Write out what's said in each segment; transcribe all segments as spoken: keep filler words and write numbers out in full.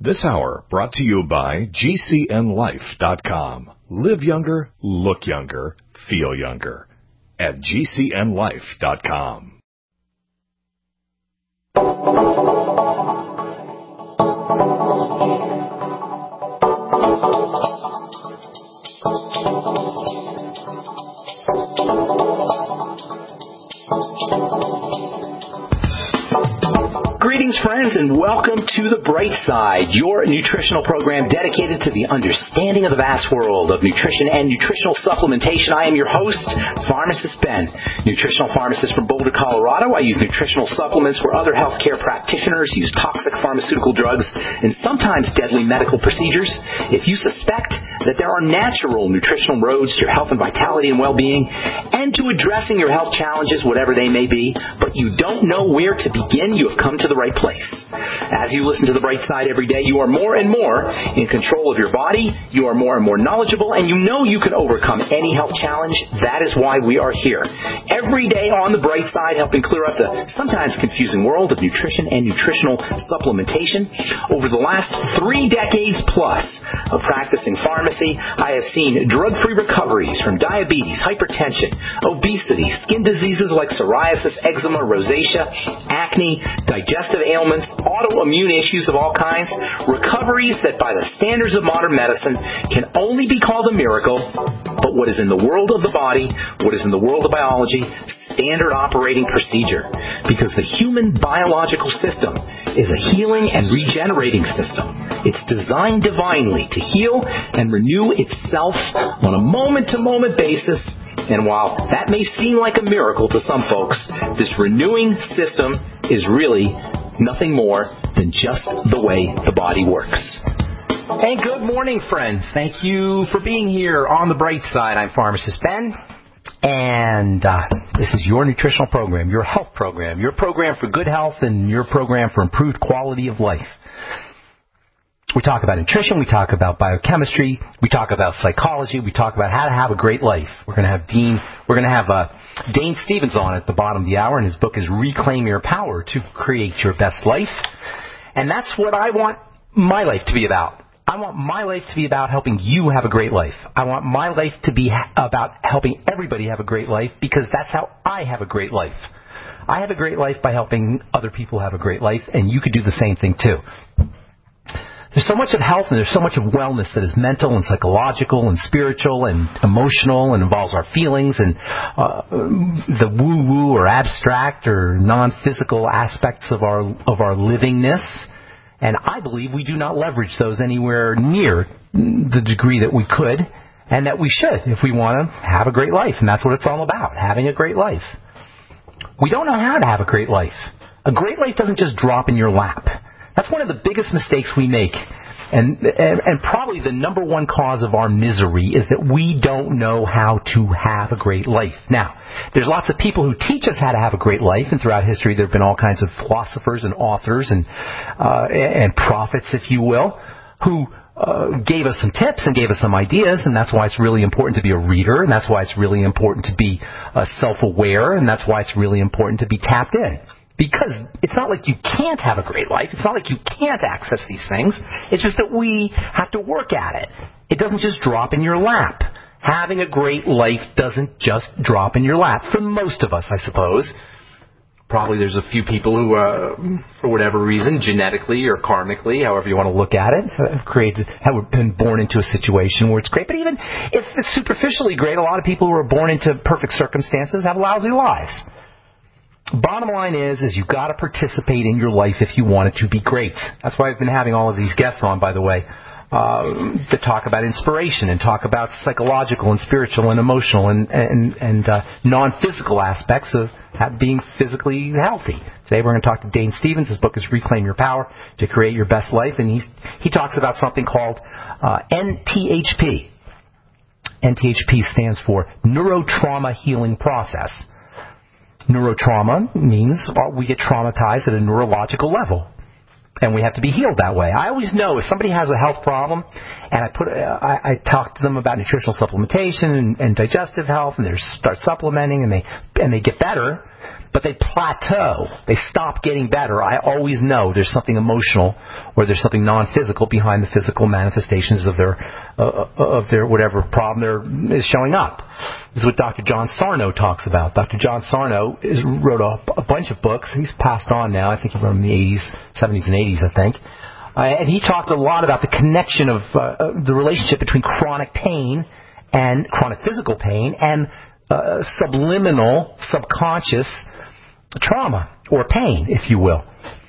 This hour brought to you by G C N life dot com. Live younger, look younger, feel younger at G C N life dot com. Greetings, friends, and welcome to The Bright Side, your nutritional program dedicated to the understanding of the vast world of nutrition and nutritional supplementation. I am your host, Pharmacist Ben, nutritional pharmacist from Boulder, Colorado. I use nutritional supplements where other healthcare practitioners use toxic pharmaceutical drugs and sometimes deadly medical procedures. If you suspect that there are natural nutritional roads to your health and vitality and well-being and to addressing your health challenges, whatever they may be, but you don't know where to begin, you have come to the right place. As you listen to The Bright Side every day, you are more and more in control of your body, you are more and more knowledgeable, and you know you can overcome any health challenge. That is why we are here. Every day on The Bright Side, helping clear up the sometimes confusing world of nutrition and nutritional supplementation. Over the last three decades plus of practicing pharmacy, I have seen drug-free recoveries from diabetes, hypertension, obesity, skin diseases like psoriasis, eczema, rosacea, acne, digestive ailments, autoimmune issues of all kinds, recoveries that by the standards of modern medicine can only be called a miracle, but what is in the world of the body, what is in the world of biology, standard operating procedure. Because the human biological system is a healing and regenerating system. It's designed divinely to heal and renew itself on a moment-to-moment basis. And while that may seem like a miracle to some folks, this renewing system is really nothing more than just the way the body works. Hey, good morning, friends. Thank you for being here on The Bright Side. I'm Pharmacist Ben, and uh, this is your nutritional program, your health program, your program for good health and your program for improved quality of life. We talk about nutrition, we talk about biochemistry, we talk about psychology, we talk about how to have a great life. We're going to have Dean, we're going to have uh, Dane Stevens on at the bottom of the hour, and his book is Reclaim Your Power to Create Your Best Life. And that's what I want my life to be about. I want my life to be about helping you have a great life. I want my life to be ha- about helping everybody have a great life, because that's how I have a great life. I have a great life by helping other people have a great life, and you could do the same thing too. There's so much of health and there's so much of wellness that is mental and psychological and spiritual and emotional and involves our feelings and uh, the woo-woo or abstract or non-physical aspects of our of our livingness. And I believe we do not leverage those anywhere near the degree that we could and that we should if we want to have a great life. And that's what it's all about, having a great life. We don't know how to have a great life. A great life doesn't just drop in your lap. That's one of the biggest mistakes we make, and, and and probably the number one cause of our misery is that we don't know how to have a great life. Now, there's lots of people who teach us how to have a great life, and throughout history there have been all kinds of philosophers and authors and uh, and prophets, if you will, who uh, gave us some tips and gave us some ideas, and that's why it's really important to be a reader, and that's why it's really important to be uh, self-aware, and that's why it's really important to be tapped in. Because it's not like you can't have a great life. It's not like you can't access these things. It's just that we have to work at it. It doesn't just drop in your lap. Having a great life doesn't just drop in your lap. For most of us, I suppose. Probably there's a few people who, uh, for whatever reason, genetically or karmically, however you want to look at it, have created, have been born into a situation where it's great. But even if it's superficially great, a lot of people who are born into perfect circumstances have lousy lives. Bottom line is, is you've got to participate in your life if you want it to be great. That's why I've been having all of these guests on, by the way, uh, to talk about inspiration and talk about psychological and spiritual and emotional and, and, and uh, non-physical aspects of being physically healthy. Today we're going to talk to Dane Stevens. His book is Reclaim Your Power to Create Your Best Life, and he's, he talks about something called uh, N T H P. N T H P stands for Neurotrauma Healing Process. Neurotrauma means we get traumatized at a neurological level, and we have to be healed that way. I always know if somebody has a health problem, and I put I, I talk to them about nutritional supplementation and, and digestive health, and they start supplementing, and they and they get better, but they plateau. They stop getting better. I always know there's something emotional or there's something non-physical behind the physical manifestations of their uh, of their whatever problem there is showing up. This is what Doctor John Sarno talks about. Doctor John Sarno is, wrote a, a bunch of books. He's passed on now. I think he wrote them in the eighties, seventies, and eighties, I think. Uh, and he talked a lot about the connection of uh, the relationship between chronic pain and chronic physical pain and uh, subliminal, subconscious trauma or pain, if you will.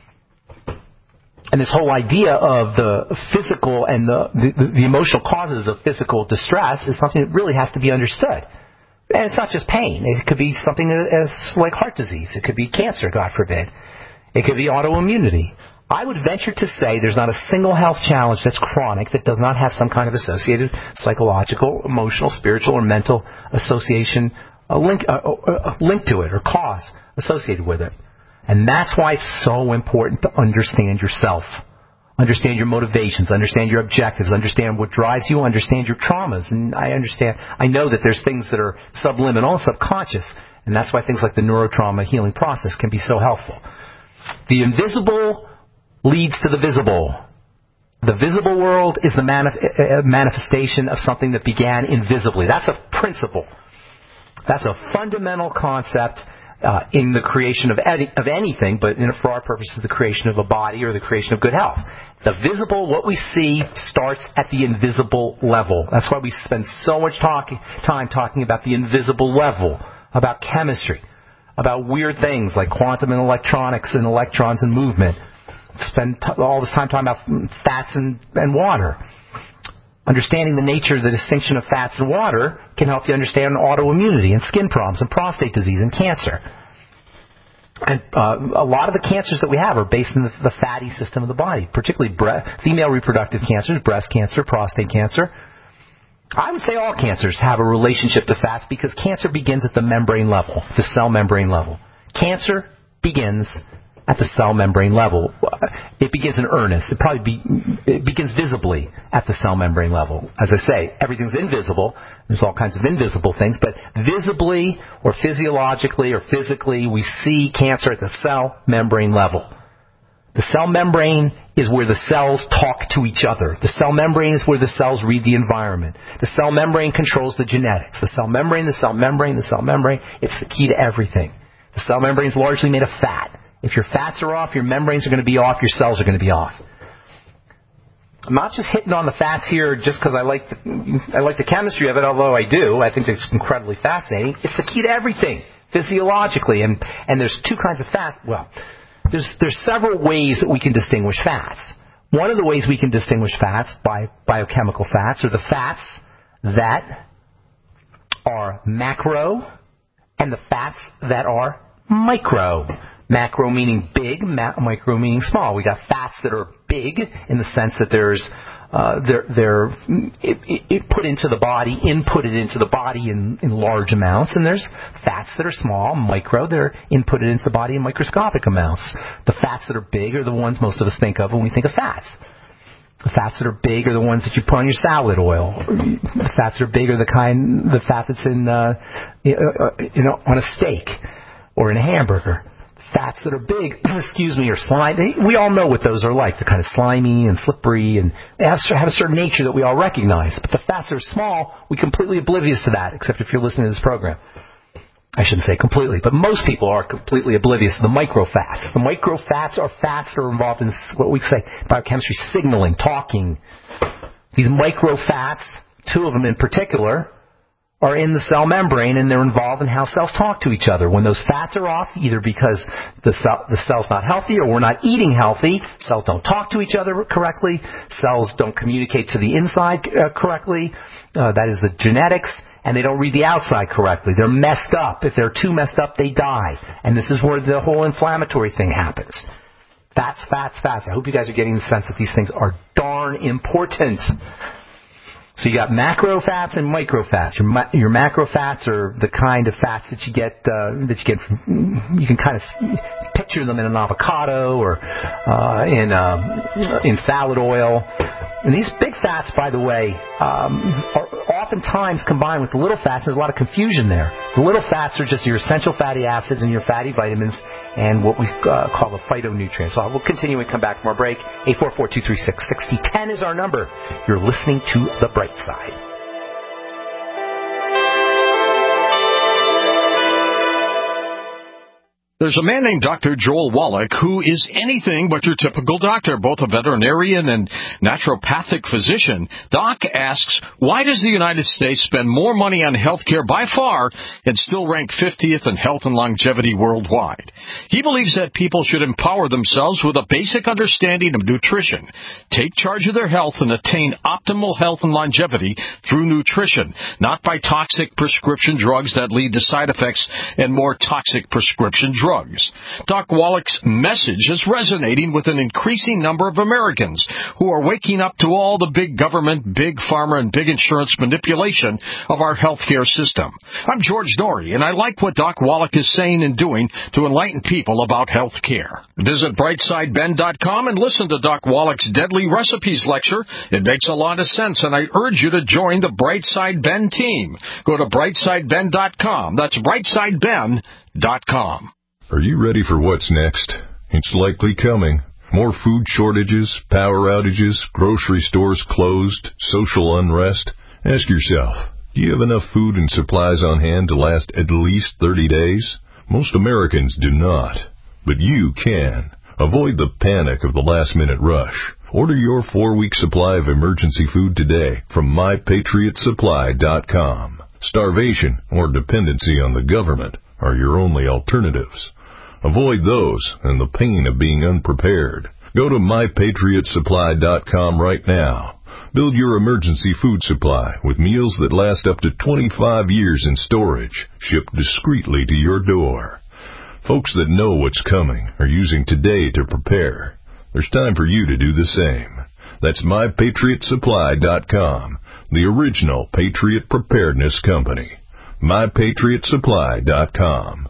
And this whole idea of the physical and the, the, the emotional causes of physical distress is something that really has to be understood. And it's not just pain. It could be something as like heart disease. It could be cancer, God forbid. It could be autoimmunity. I would venture to say there's not a single health challenge that's chronic that does not have some kind of associated psychological, emotional, spiritual, or mental association, a link, a, a link to it or cause associated with it. And that's why it's so important to understand yourself. Understand your motivations, understand your objectives, understand what drives you, understand your traumas. And I understand, I know that there's things that are subliminal, subconscious, and that's why things like the neurotrauma healing process can be so helpful. The invisible leads to the visible. The visible world is the manif- manifestation of something that began invisibly. That's a principle. That's a fundamental concept Uh, in the creation of, edi- of anything, but in, for our purposes, the creation of a body or the creation of good health. The visible, what we see, starts at the invisible level. That's why we spend so much talk- time talking about the invisible level, about chemistry, about weird things like quantum and electronics and electrons and movement. Spend t- all this time talking about fats and, and water. Understanding the nature of the distinction of fats and water can help you understand autoimmunity and skin problems and prostate disease and cancer. And uh, a lot of the cancers that we have are based in the, the fatty system of the body, particularly bre- female reproductive cancers, breast cancer, prostate cancer. I would say all cancers have a relationship to fats because cancer begins at the membrane level, the cell membrane level. Cancer begins at the cell membrane level. It begins in earnest. It probably be, it begins visibly at the cell membrane level. As I say, everything's invisible. There's all kinds of invisible things, but visibly or physiologically or physically, we see cancer at the cell membrane level. The cell membrane is where the cells talk to each other. The cell membrane is where the cells read the environment. The cell membrane controls the genetics. The cell membrane, the cell membrane, the cell membrane, it's the key to everything. The cell membrane is largely made of fat. If your fats are off, your membranes are going to be off, your cells are going to be off. I'm not just hitting on the fats here just because I like the, I like the chemistry of it, although I do. I think it's incredibly fascinating. It's the key to everything, physiologically. And, and there's two kinds of fats. Well, there's, there's several ways that we can distinguish fats. One of the ways we can distinguish fats by biochemical fats are the fats that are macro and the fats that are micro. Macro meaning big, ma- micro meaning small. We got fats that are big in the sense that there's uh, they're they're it, it, it put into the body, inputted into the body in, in large amounts, and there's fats that are small, micro, that are inputted into the body in microscopic amounts. The fats that are big are the ones most of us think of when we think of fats. The fats that are big are the ones that you put on your salad oil. The fats that are big are the kind, the fat that's in uh, you know on a steak or in a hamburger. Fats that are big, excuse me, or slimy. We all know what those are like. They're kind of slimy and slippery, and they have, have a certain nature that we all recognize. But the fats that are small, we're completely oblivious to that, except if you're listening to this program. I shouldn't say completely, but most people are completely oblivious to the microfats. The microfats are fats that are involved in what we say biochemistry, signaling, talking. These microfats, two of them in particular, are in the cell membrane, and they're involved in how cells talk to each other. When those fats are off, either because the cell, the cell's not healthy or we're not eating healthy, cells don't talk to each other correctly, cells don't communicate to the inside uh, correctly, uh, that is the genetics, and they don't read the outside correctly. They're messed up. If they're too messed up, they die. And this is where the whole inflammatory thing happens. Fats, fats, fats. I hope you guys are getting the sense that these things are darn important. So you got macro fats and micro fats. Your, ma- your macro fats are the kind of fats that you get uh, that you get from, you can kind of picture them in an avocado or uh, in uh, in salad oil. And these big fats, by the way, um, are oftentimes combined with the little fats. There's a lot of confusion there. The little fats are just your essential fatty acids and your fatty vitamins and what we uh, call the phytonutrients. So we'll continue and come back from our break. eight four four, two three six, six zero one zero is our number. You're listening to The Bright Side. There's a man named Doctor Joel Wallach who is anything but your typical doctor, both a veterinarian and naturopathic physician. Doc asks, why does the United States spend more money on health care by far and still rank fiftieth in health and longevity worldwide? He believes that people should empower themselves with a basic understanding of nutrition, take charge of their health, and attain optimal health and longevity through nutrition, not by toxic prescription drugs that lead to side effects and more toxic prescription drugs. Drugs. Doc Wallach's message is resonating with an increasing number of Americans who are waking up to all the big government, big pharma, and big insurance manipulation of our healthcare system. I'm George Norrie, and I like what Doc Wallach is saying and doing to enlighten people about health care. Visit brightside ben dot com and listen to Doc Wallach's Deadly Recipes lecture. It makes a lot of sense, and I urge you to join the Brightside Ben team. Go to brightside ben dot com. That's brightside ben dot com. Are you ready for what's next? It's likely coming. More food shortages, power outages, grocery stores closed, social unrest. Ask yourself, do you have enough food and supplies on hand to last at least thirty days? Most Americans do not, but you can. Avoid the panic of the last-minute rush. Order your four-week supply of emergency food today from my patriot supply dot com. Starvation or dependency on the government are your only alternatives. Avoid those and the pain of being unprepared. Go to my patriot supply dot com right now. Build your emergency food supply with meals that last up to twenty-five years in storage, shipped discreetly to your door. Folks that know what's coming are using today to prepare. There's time for you to do the same. That's my patriot supply dot com, the original Patriot Preparedness Company. my patriot supply dot com.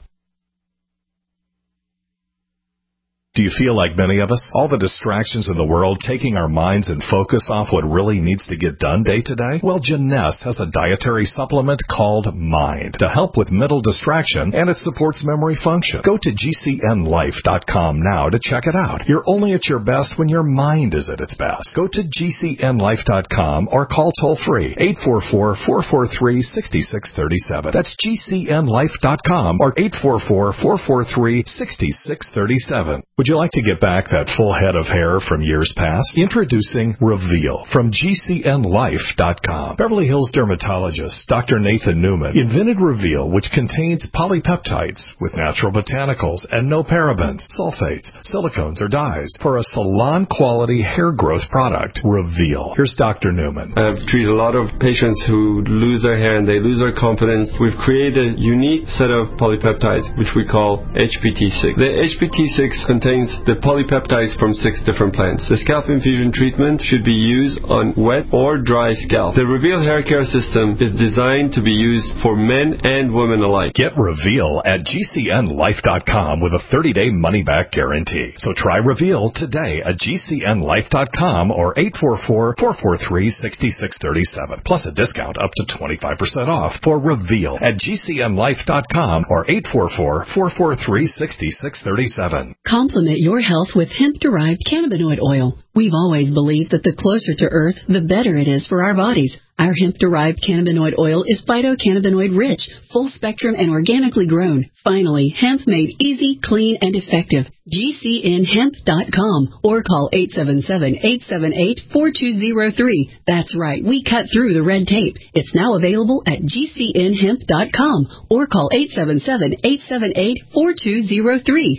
Do you feel like many of us? All the distractions in the world taking our minds and focus off what really needs to get done day to day? Well, Jeunesse has a dietary supplement called Mind to help with mental distraction, and it supports memory function. Go to G C N life dot com now to check it out. You're only at your best when your mind is at its best. Go to G C N life dot com or call toll-free eight four four, four four three, six six three seven. That's G C N life dot com or eight four four, four four three, six six three seven. Would you like to get back that full head of hair from years past? Introducing Reveal from G C N life dot com. Beverly Hills dermatologist Doctor Nathan Newman invented Reveal, which contains polypeptides with natural botanicals and no parabens, sulfates, silicones, or dyes for a salon-quality hair growth product. Reveal. Here's Doctor Newman. I've treated a lot of patients who lose their hair and they lose their confidence. We've created a unique set of polypeptides, which we call H P T six. The H P T six contains the polypeptides from six different plants. The scalp infusion treatment should be used on wet or dry scalp. The Reveal hair care system is designed to be used for men and women alike. Get Reveal at G C N life dot com with a thirty-day money-back guarantee. So try Reveal today at G C N life dot com or eight four four, four four three, six six three seven. Plus a discount up to twenty-five percent off for Reveal at G C N life dot com or eight four four, four four three, six six three seven. Complement your health with hemp-derived cannabinoid oil. We've always believed that the closer to Earth, the better it is for our bodies. Our hemp-derived cannabinoid oil is phytocannabinoid rich, full-spectrum, and organically grown. Finally, hemp made easy, clean, and effective. G C N hemp dot com or call eight seven seven, eight seven eight, four two zero three. That's right, we cut through the red tape. It's now available at G C N hemp dot com or call eight seven seven, eight seven eight, four two zero three.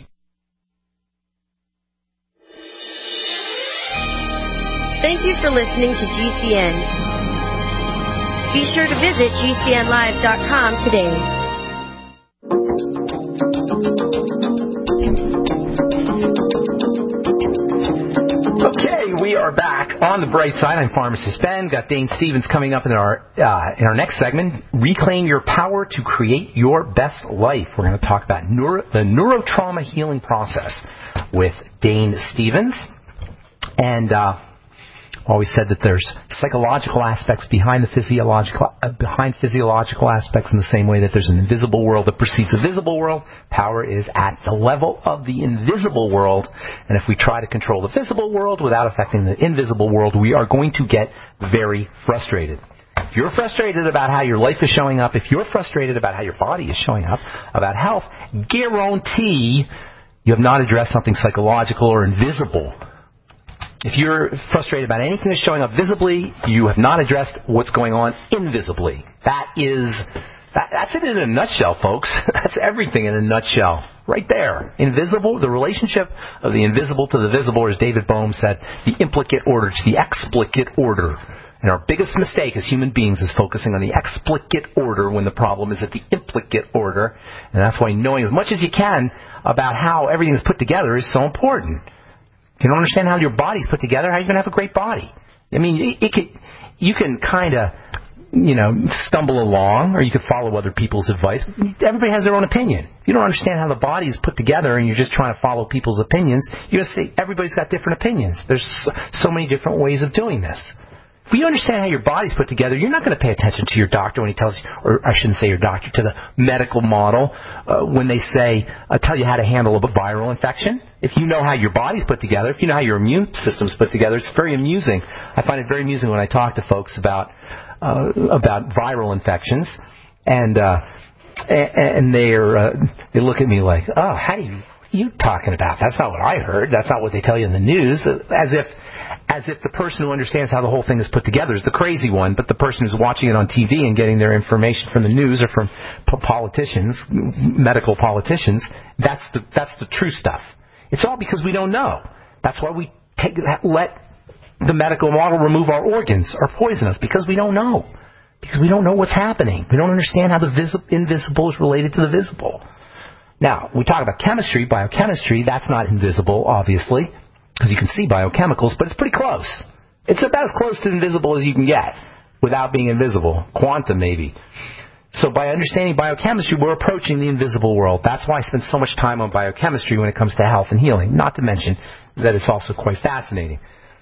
Thank you for listening to G C N. Be sure to visit G C N live dot com today. Okay, we are back on the bright side. I'm Pharmacist Ben. Got Dane Stevens coming up in our uh, in our next segment. Reclaim your power to create your best life. We're going to talk about neuro, the neurotrauma healing process with Dane Stevens. And uh, Always said that there's psychological aspects behind the physiological uh, behind physiological aspects in the same way that there's an invisible world that precedes a visible world. Power is at the level of the invisible world, and if we try to control the visible world without affecting the invisible world, we are going to get very frustrated. If you're frustrated about how your life is showing up, if you're frustrated about how your body is showing up, about health, guarantee you have not addressed something psychological or invisible. If you're frustrated about anything that's showing up visibly, you have not addressed what's going on invisibly. That is, that, that's it in a nutshell, folks. That's everything in a nutshell. Right there. Invisible, the relationship of the invisible to the visible, or as David Bohm said, the implicate order to the explicate order. And our biggest mistake as human beings is focusing on the explicate order when the problem is at the implicate order. And that's why knowing as much as you can about how everything is put together is so important. If you don't understand how your body's put together, how are you going to have a great body? I mean, it, it could, you can kind of, you know, stumble along, or you could follow other people's advice. Everybody has their own opinion. If you don't understand how the body is put together and you're just trying to follow people's opinions, you're going to see everybody's got different opinions. There's so, so many different ways of doing this. If you understand how your body's put together, you're not going to pay attention to your doctor when he tells you, or I shouldn't say your doctor, to the medical model uh, when they say, uh, tell you how to handle a viral infection. If you know how your body's put together, if you know how your immune system's put together, it's very amusing. I find it very amusing when I talk to folks about uh, about viral infections, and uh, and they're uh, they look at me like, oh, how do you what are you talking about? That's not what I heard. That's not what they tell you in the news. As if as if the person who understands how the whole thing is put together is the crazy one, but the person who's watching it on T V and getting their information from the news or from politicians, medical politicians, that's the that's the true stuff. It's all because we don't know. That's why we take let the medical model remove our organs or poison us, because we don't know. Because we don't know what's happening. We don't understand how the vis- invisible is related to the visible. Now, we talk about chemistry, biochemistry. That's not invisible, obviously, because you can see biochemicals, but it's pretty close. It's about as close to invisible as you can get without being invisible. Quantum, maybe. So by understanding biochemistry, we're approaching the invisible world. That's why I spend so much time on biochemistry when it comes to health and healing. Not to mention that it's also quite fascinating.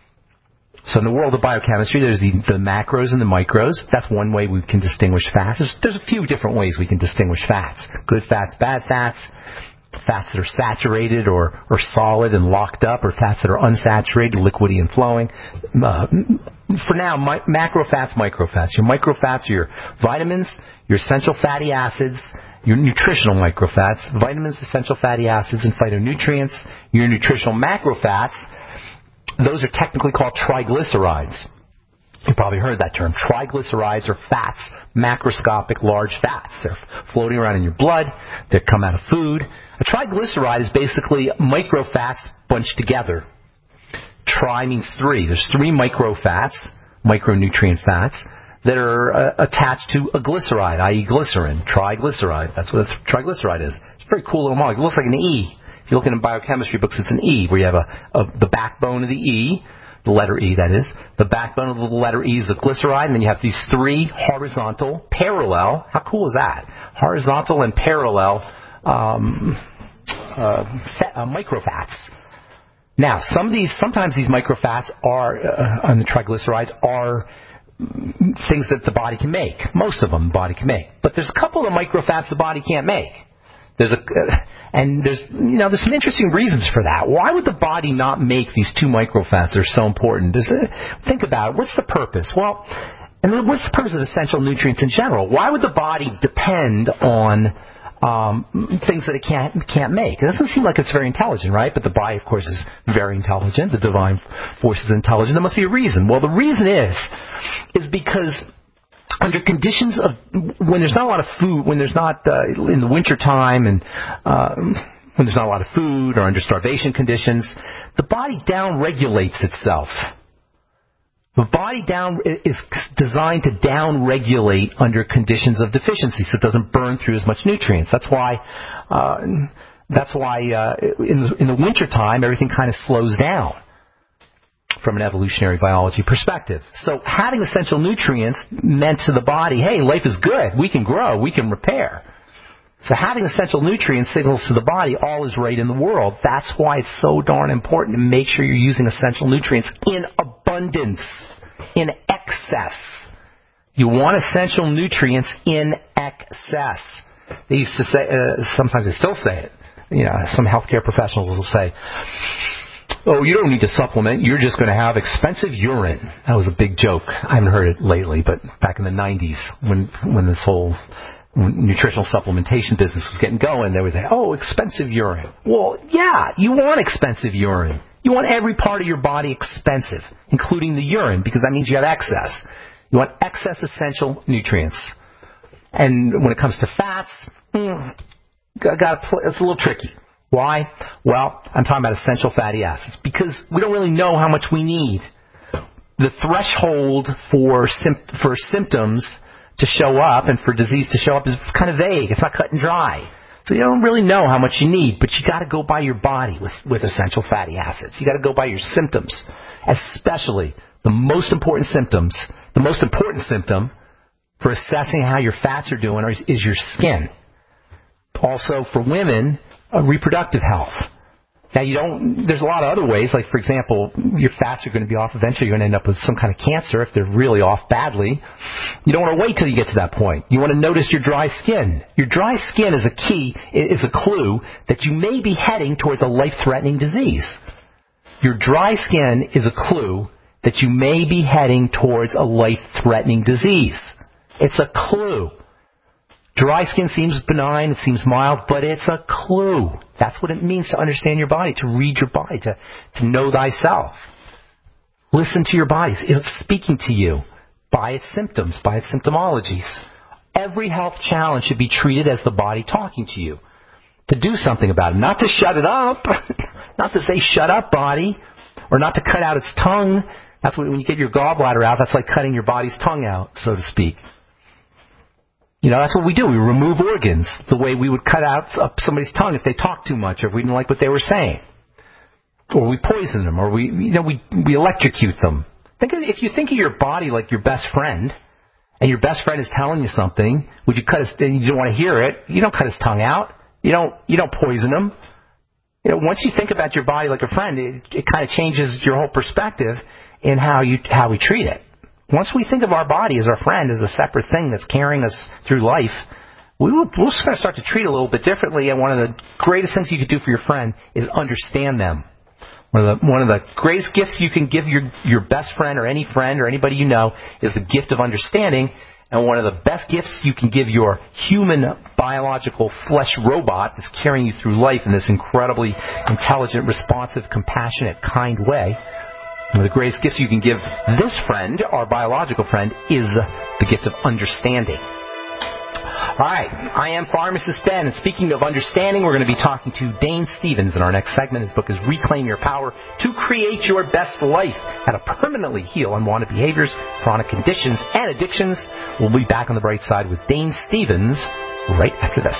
So in the world of biochemistry, there's the, the macros and the micros. That's one way we can distinguish fats. There's, there's a few different ways we can distinguish fats. Good fats, bad fats, fats that are saturated or, or solid and locked up, or fats that are unsaturated, liquidy and flowing. Uh, for now, my, macro fats, micro fats. Your micro fats are your vitamins, your essential fatty acids, your nutritional microfats, vitamins, essential fatty acids, and phytonutrients. Your nutritional macrofats, those are technically called triglycerides. You probably heard that term. Triglycerides are fats, macroscopic large fats. They're floating around in your blood. They come out of food. A triglyceride is basically microfats bunched together. Tri means three. There's three microfats, micronutrient fats, that are uh, attached to a glyceride, that is glycerin, triglyceride. That's what a triglyceride is. It's a very cool little molecule. It looks like an E. If you look in biochemistry books, it's an E, where you have a, a the backbone of the E, the letter E, that is. The backbone of the letter E is the glyceride, and then you have these three horizontal, parallel, how cool is that? Horizontal and parallel um, uh, fat, uh, microfats. Now, some of these, sometimes these microfats are, uh, on the triglycerides, are things that the body can make. Most of them the body can make. But there's a couple of microfats the body can't make. There's a, uh, and there's, you know, there's some interesting reasons for that. Why would the body not make these two microfats that are so important? Does it, think about it. What's the purpose? Well, and what's the purpose of essential nutrients in general? Why would the body depend on um, things that it can't can't make? It doesn't seem like it's very intelligent, right? But the body, of course, is very intelligent. The divine force is intelligent. There must be a reason. Well, the reason is is because under conditions of when there's not a lot of food, when there's not uh, in the winter time, and uh, when there's not a lot of food, or under starvation conditions, the body down-regulates itself. The body down is designed to down-regulate under conditions of deficiency, so it doesn't burn through as much nutrients. That's why, uh, that's why uh, in the, in the wintertime everything kind of slows down from an evolutionary biology perspective. So having essential nutrients meant to the body, hey, life is good. We can grow. We can repair. So having essential nutrients signals to the body all is right in the world. That's why it's so darn important to make sure you're using essential nutrients in abundance. abundance, in excess. You want essential nutrients in excess. They used to say, uh, sometimes they still say it. You know, some healthcare professionals will say, oh, you don't need to supplement. You're just going to have expensive urine. That was a big joke. I haven't heard it lately, but back in the nineties when when this whole nutritional supplementation business was getting going, they would say, oh, expensive urine. Well, yeah, you want expensive urine. You want every part of your body expensive, including the urine, because that means you have excess. You want excess essential nutrients. And when it comes to fats, mm, got, got to, it's a little tricky. Why? Well, I'm talking about essential fatty acids because we don't really know how much we need. The threshold for sim- for symptoms to show up and for disease to show up is kind of vague. It's not cut and dry. So you don't really know how much you need, but you got to go by your body with, with essential fatty acids. You got to go by your symptoms, especially the most important symptoms. The most important symptom for assessing how your fats are doing is, is your skin. Also, for women, uh, reproductive health. Now, you don't. There's a lot of other ways. Like, for example, your fats are going to be off. Eventually, you're going to end up with some kind of cancer if they're really off badly. You don't want to wait till you get to that point. You want to notice your dry skin. Your dry skin is a key, is a clue that you may be heading towards a life-threatening disease. Your dry skin is a clue that you may be heading towards a life-threatening disease. It's a clue. Dry skin seems benign, it seems mild, but it's a clue. That's what it means to understand your body, to read your body, to, to know thyself. Listen to your body. It's speaking to you by its symptoms, by its symptomologies. Every health challenge should be treated as the body talking to you. To do something about it. Not to shut it up. Not to say, shut up, body. Or not to cut out its tongue. That's what, when you get your gallbladder out, that's like cutting your body's tongue out, so to speak. You know, that's what we do. We remove organs the way we would cut out somebody's tongue if they talked too much or if we didn't like what they were saying. Or we poison them or we, you know, we, we electrocute them. Think of, if you think of your body like your best friend and your best friend is telling you something, would you cut his, and you don't want to hear it, you don't cut his tongue out. You don't, you don't poison him. You know, once you think about your body like a friend, it, it kind of changes your whole perspective in how you, how we treat it. Once we think of our body as our friend, as a separate thing that's carrying us through life, we will, we're just going to start to treat it a little bit differently. And one of the greatest things you could do for your friend is understand them. One of the, one of the greatest gifts you can give your, your best friend or any friend or anybody you know is the gift of understanding. And one of the best gifts you can give your human biological flesh robot that's carrying you through life in this incredibly intelligent, responsive, compassionate, kind way. One of the greatest gifts you can give this friend, our biological friend, is the gift of understanding. All right, I am Pharmacist Ben, and speaking of understanding, we're going to be talking to Dane Stevens in our next segment. His book is Reclaim Your Power to Create Your Best Life, How to Permanently Heal Unwanted Behaviors, Chronic Conditions, and Addictions. We'll be back on the bright side with Dane Stevens right after this.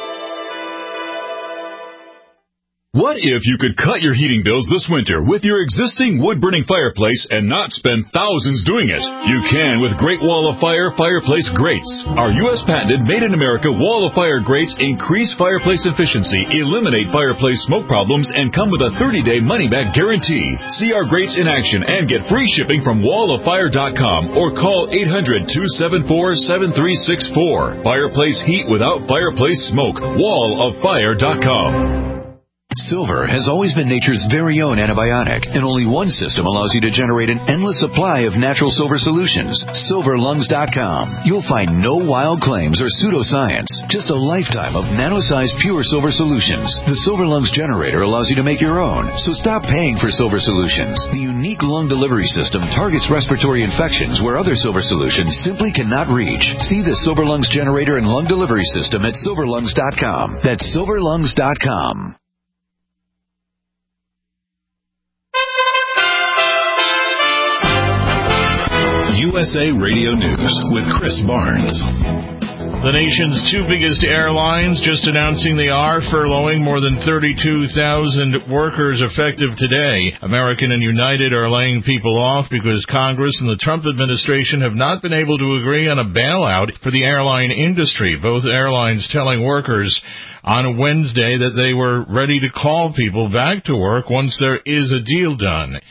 What if you could cut your heating bills this winter with your existing wood-burning fireplace and not spend thousands doing it? You can with Great Wall of Fire Fireplace Grates. Our U S patented made-in-America Wall of Fire grates increase fireplace efficiency, eliminate fireplace smoke problems, and come with a thirty-day money-back guarantee. See our grates in action and get free shipping from wall of fire dot com or call eight hundred, two seven four, seven three six four. Fireplace heat without fireplace smoke. wall of fire dot com. Silver has always been nature's very own antibiotic, and only one system allows you to generate an endless supply of natural silver solutions. silver lungs dot com. You'll find no wild claims or pseudoscience, just a lifetime of nano-sized pure silver solutions. The Silver Lungs generator allows you to make your own, so stop paying for silver solutions. The unique lung delivery system targets respiratory infections where other silver solutions simply cannot reach. See the Silver Lungs generator and lung delivery system at silver lungs dot com. That's silver lungs dot com. U S A Radio News with Chris Barnes. The nation's two biggest airlines just announcing they are furloughing more than thirty-two thousand workers effective today. American and United are laying people off because Congress and the Trump administration have not been able to agree on a bailout for the airline industry. Both airlines telling workers on Wednesday that they were ready to call people back to work once there is a deal done.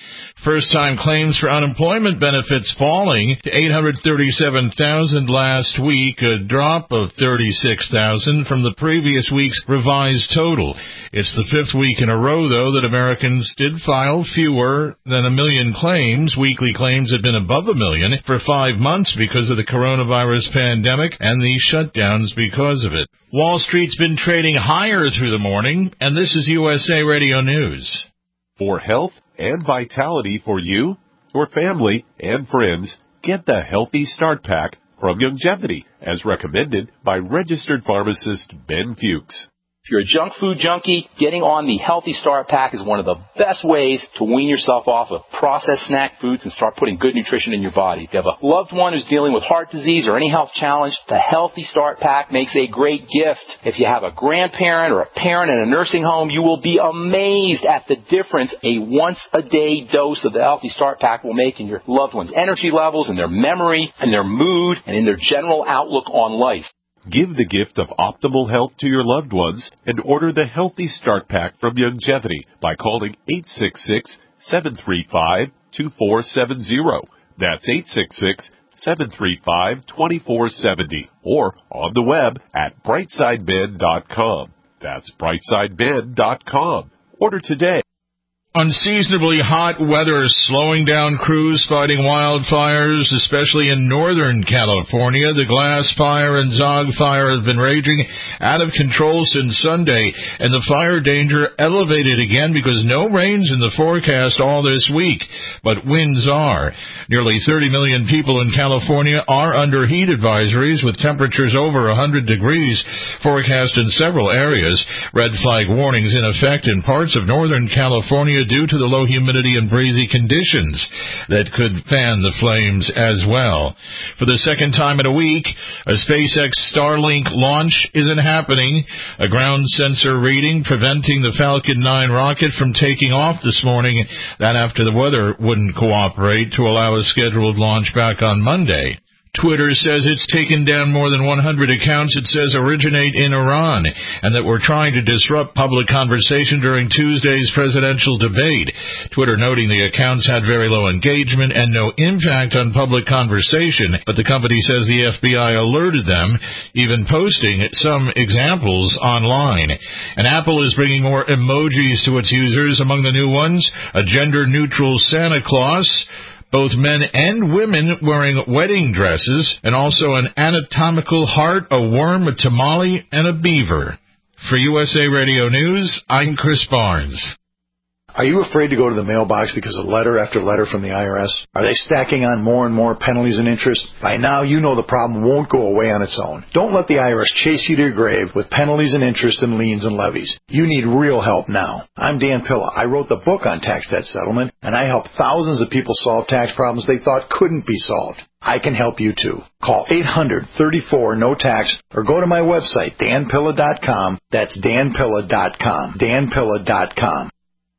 First-time claims for unemployment benefits falling to eight hundred thirty-seven thousand last week, a drop of thirty-six thousand from the previous week's revised total. It's the fifth week in a row, though, that Americans did file fewer than a million claims. Weekly claims had been above a million for five months because of the coronavirus pandemic and the shutdowns because of it. Wall Street's been trading higher through the morning, and this is U S A Radio News. For health and vitality for you, your family, and friends, get the Healthy Start Pack from Youngevity, as recommended by registered pharmacist Ben Fuchs. If you're a junk food junkie, getting on the Healthy Start Pack is one of the best ways to wean yourself off of processed snack foods and start putting good nutrition in your body. If you have a loved one who's dealing with heart disease or any health challenge, the Healthy Start Pack makes a great gift. If you have a grandparent or a parent in a nursing home, you will be amazed at the difference a once-a-day dose of the Healthy Start Pack will make in your loved one's energy levels, in their memory, in their mood, and in their general outlook on life. Give the gift of optimal health to your loved ones and order the Healthy Start Pack from Youngevity by calling eight six six, seven three five, two four seven zero. That's eight six six, seven three five, two four seven zero. Or on the web at brightside ben dot com. That's brightside ben dot com. Order today. Unseasonably hot weather is slowing down crews fighting wildfires, especially in northern California. The Glass Fire and Zog Fire have been raging out of control since Sunday, and the fire danger elevated again because no rain's in the forecast all this week, but winds are. Nearly thirty million people in California are under heat advisories with temperatures over one hundred degrees forecast in several areas. Red flag warnings in effect in parts of northern California due to the low humidity and breezy conditions that could fan the flames as well. For the second time in a week, a SpaceX Starlink launch isn't happening. A ground sensor reading preventing the Falcon nine rocket from taking off this morning, that after the weather wouldn't cooperate to allow a scheduled launch back on Monday. Twitter says it's taken down more than one hundred accounts it says originate in Iran and that we're trying to disrupt public conversation during Tuesday's presidential debate. Twitter noting the accounts had very low engagement and no impact on public conversation, but the company says the F B I alerted them, even posting some examples online. And Apple is bringing more emojis to its users. Among the new ones, a gender-neutral Santa Claus, both men and women wearing wedding dresses, and also an anatomical heart, a worm, a tamale, and a beaver. For U S A Radio News, I'm Chris Barnes. Are you afraid to go to the mailbox because of letter after letter from the I R S? Are they stacking on more and more penalties and interest? By now, you know the problem won't go away on its own. Don't let the I R S chase you to your grave with penalties and interest and liens and levies. You need real help now. I'm Dan Pilla. I wrote the book on tax debt settlement, and I help thousands of people solve tax problems they thought couldn't be solved. I can help you too. Call eight hundred, thirty-four, no tax or go to my website, dan pilla dot com. That's dan pilla dot com. dan pilla dot com.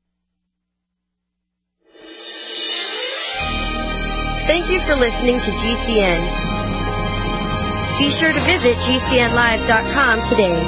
Thank you for listening to G C N. Be sure to visit G C N live dot com today.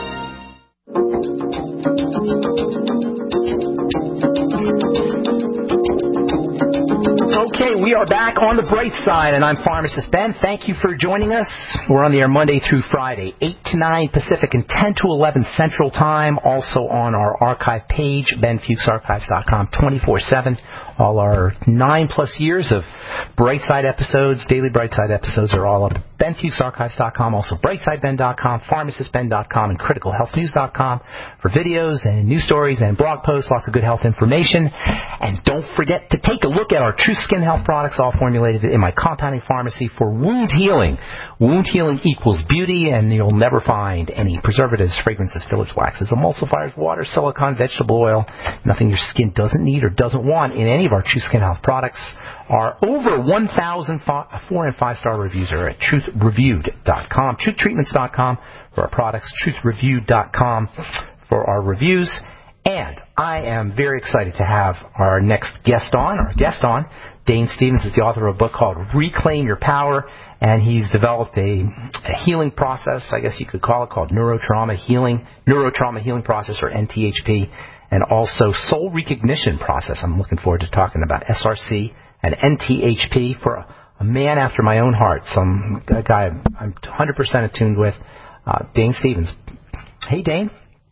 Okay, we are back on the bright side, and I'm Pharmacist Ben. Thank you for joining us. We're on the air Monday through Friday, eight to nine Pacific and ten to eleven Central Time. Also on our archive page, ben fuchs archives dot com, twenty-four seven. All our nine-plus years of Brightside episodes, daily Brightside episodes, are all up at ben fuchs archives dot com, also brightside ben dot com, pharmacist ben dot com, and critical health news dot com for videos and news stories and blog posts, lots of good health information. And don't forget to take a look at our True Skin Health products, all formulated in my compounding pharmacy for wound healing. Wound healing equals beauty, and you'll never find any preservatives, fragrances, fillers, waxes, emulsifiers, water, silicone, vegetable oil, nothing your skin doesn't need or doesn't want in any of our True Skin Health products. Our over one thousand four- and five-star reviews are at truth reviewed dot com, truth treatments dot com for our products, truth reviewed dot com for our reviews. And I am very excited to have our next guest on, our guest on. Dane Stevens is the author of a book called Reclaim Your Power, and he's developed a, a healing process, I guess you could call it, called Neurotrauma Healing, Neurotrauma Healing Process, or N T H P. and also soul recognition process. I'm looking forward to talking about S R C and N T H P for a, a man after my own heart, some a guy I'm one hundred percent attuned with, uh, Dane Stevens. Hey, Dane.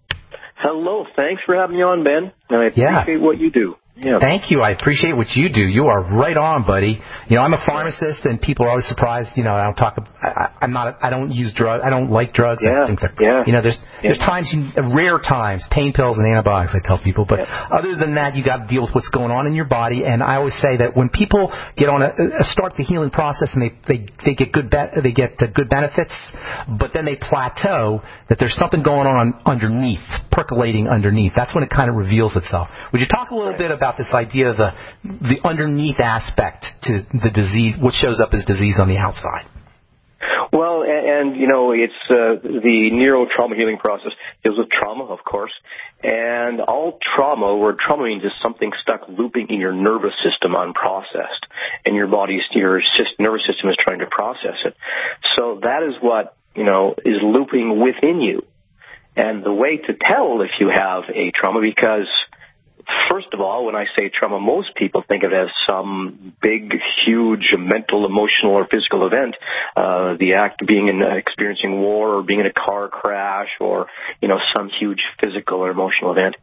Hello. Thanks for having me on, Ben. And I appreciate yeah. what you do. Yeah. Thank you. I appreciate what you do. You are right on, buddy. You know, I'm a pharmacist, and people are always surprised. You know, I don't talk. I, I'm not. I don't use drugs. I don't like drugs. Yeah. I think that. Yeah. You know, there's yeah. there's times, you, rare times, pain pills and antibiotics. I tell people, but yeah. other than that, you got to deal with what's going on in your body. And I always say that when people get on a, a start the healing process and they they they get good be, they get uh, good benefits, but then they plateau, that there's something going on underneath, percolating underneath. That's when it kind of reveals itself. Would you talk a little right. bit about this idea of the the underneath aspect to the disease, what shows up as disease on the outside? Well, and, and you know, it's uh, the neurotrauma healing process deals with trauma, of course, and all trauma, where trauma means is something stuck looping in your nervous system unprocessed, and your body's, your nervous system is trying to process it. So that is what, you know, is looping within you. And the way to tell if you have a trauma, because first of all, when I say trauma, most people think of it as some big, huge mental, emotional, or physical event. Uh, the act of being in, uh, experiencing war, or being in a car crash, or, you know, some huge physical or emotional event.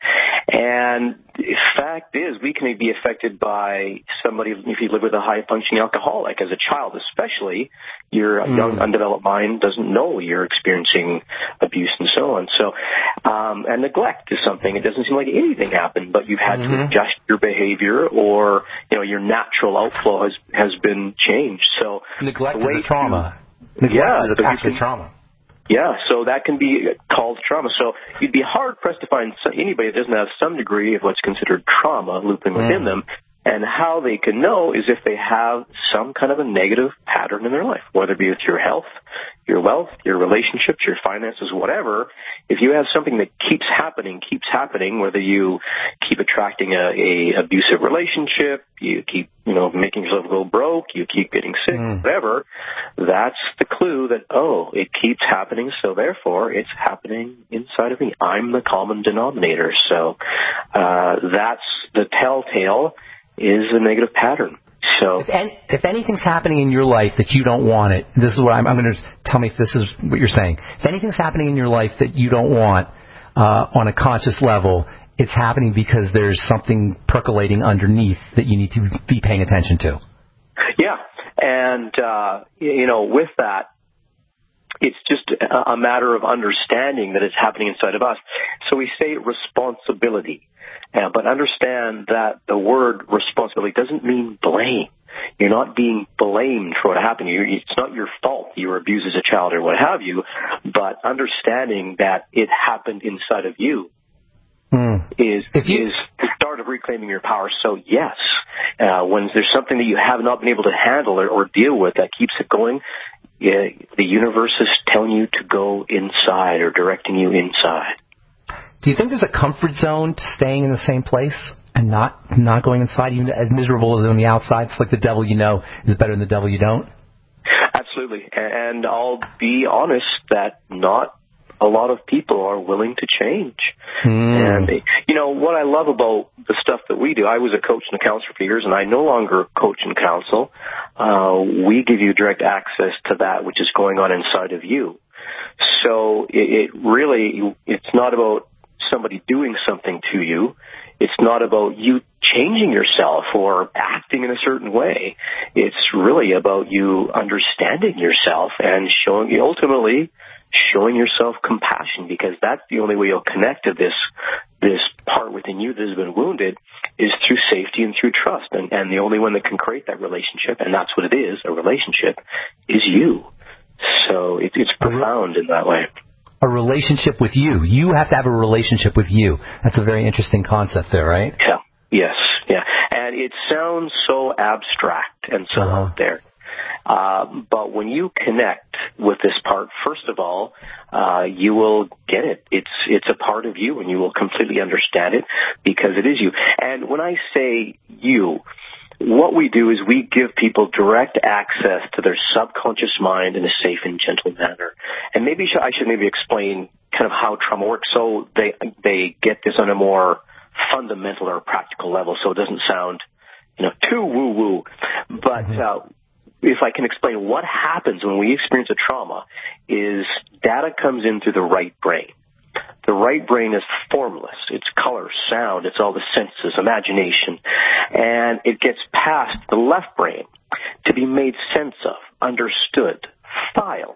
And the fact is, we can be affected by somebody, if you live with a high-functioning alcoholic. As a child, especially, your mm. young, undeveloped mind doesn't know you're experiencing abuse and so on. So, um, and neglect is something. It doesn't seem like anything happened, but you've had mm-hmm. to adjust your behavior, or, you know, your natural outflow has has been changed. So neglect is a trauma. To, neglect yeah, is a so actual trauma. Yeah, so that can be called trauma. So you'd be hard-pressed to find anybody that doesn't have some degree of what's considered trauma looping mm. within them. And how they can know is if they have some kind of a negative pattern in their life, whether it be with your health, your wealth, your relationships, your finances, whatever. If you have something that keeps happening, keeps happening, whether you keep attracting a, a abusive relationship, you keep, you know, making yourself go broke, you keep getting sick, mm. whatever, that's the clue that, oh, it keeps happening, so therefore it's happening inside of me. I'm the common denominator. So uh, that's the telltale is a negative pattern. So, if, any, if anything's happening in your life that you don't want it, this is what I'm, I'm going to tell me if this is what you're saying. If anything's happening in your life that you don't want uh, on a conscious level, it's happening because there's something percolating underneath that you need to be paying attention to. Yeah, and uh, you know, with that, it's just a matter of understanding that it's happening inside of us. So we say responsibility. Uh, but understand that the word responsibility doesn't mean blame. You're not being blamed for what happened. You're, it's not your fault you were abused as a child or what have you, but understanding that it happened inside of you mm. is you, is the start of reclaiming your power. So yes, uh, when there's something that you have not been able to handle or, or deal with that keeps it going, yeah, the universe is telling you to go inside or directing you inside. Do you think there's a comfort zone to staying in the same place and not not going inside, even as miserable as on the outside? It's like the devil you know is better than the devil you don't. Absolutely. And I'll be honest that not a lot of people are willing to change. Mm. And, you know, what I love about the stuff that we do, I was a coach and a counselor for years, and I no longer coach and counsel. Uh, we give you direct access to that which is going on inside of you. So it, it really, it's not about somebody doing something to you. It's not about you changing yourself or acting in a certain way. It's really about you understanding yourself and showing, ultimately, showing yourself compassion, because that's the only way you'll connect to this this part within you that has been wounded is through safety and through trust. And, and the only one that can create that relationship, and that's what it is, a relationship, is you. So it, it's profound in that way. A relationship with you. You have to have a relationship with you. That's a very interesting concept there, right? Yeah. Yes. Yeah. And it sounds so abstract and so uh-huh. out there. Uh, but when you connect with this part, first of all, uh, you will get it. It's it's a part of you, and you will completely understand it because it is you. And when I say you, what we do is we give people direct access to their subconscious mind in a safe and gentle manner. And maybe I should maybe explain kind of how trauma works so they they get this on a more fundamental or practical level, so it doesn't sound, you know, too woo-woo. But uh, if I can explain what happens when we experience a trauma is data comes in through the right brain. The right brain is formless. It's color, sound, it's all the senses, imagination. And it gets past the left brain to be made sense of, understood, filed.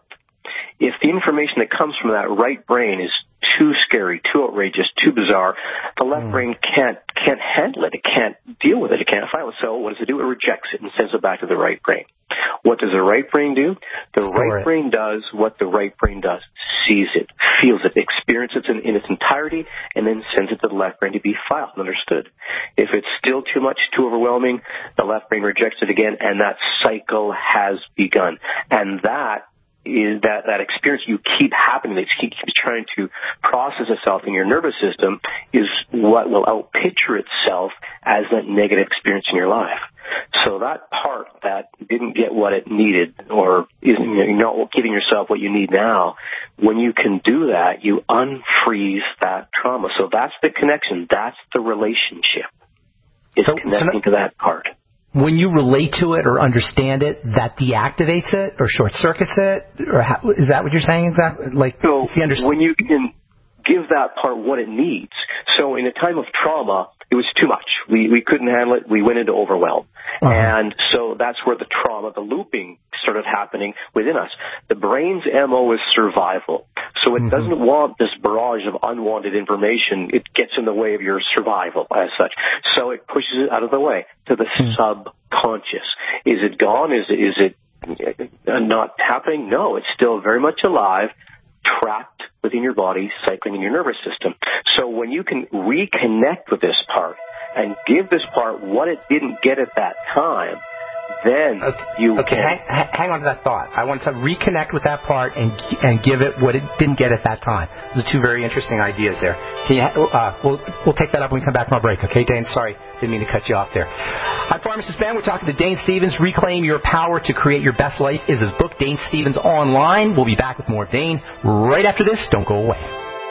If the information that comes from that right brain is too scary, too outrageous, too bizarre, the left mm. brain can't can't handle it. It can't deal with it. It can't file it. So what does it do? It rejects it and sends it back to the right brain. What does the right brain do? The Store right it. brain does what the right brain does. Sees it, feels it, experiences it in, in its entirety, and then sends it to the left brain to be filed and understood. If it's still too much, too overwhelming, the left brain rejects it again, and that cycle has begun. And that is that, that experience you keep happening, that keeps trying to process itself in your nervous system, is what will outpicture itself as that negative experience in your life. So that part that didn't get what it needed, or isn't, you're not giving yourself what you need now, when you can do that, you unfreeze that trauma. So that's the connection. That's the relationship. It's so, connecting so to that part. When you relate to it or understand it, that deactivates it or short circuits it, or how, is that what you're saying exactly? Like, so when you can give that part what it needs. So in a time of trauma, it was too much. We we couldn't handle it. We went into overwhelm. Uh-huh. And so that's where the trauma, the looping started happening within us. The brain's M O is survival. So it mm-hmm. doesn't want this barrage of unwanted information. It gets in the way of your survival as such. So it pushes it out of the way to the mm-hmm. subconscious. Is it gone? Is it, is it not happening? No, it's still very much alive, trapped within your body, cycling in your nervous system. So when you can reconnect with this part and give this part what it didn't get at that time, then okay. you okay. can... Hang, hang on to that thought. I want to reconnect with that part and and give it what it didn't get at that time. Those are two very interesting ideas there. Can you, uh, we'll, we'll take that up when we come back from our break, okay, Dane? Sorry, didn't mean to cut you off there. Hi, Pharmacist Ben. We're talking to Dane Stevens. Reclaim Your Power to Create Your Best Life is his book, Dane Stevens Online. We'll be back with more of Dane right after this. Don't go away.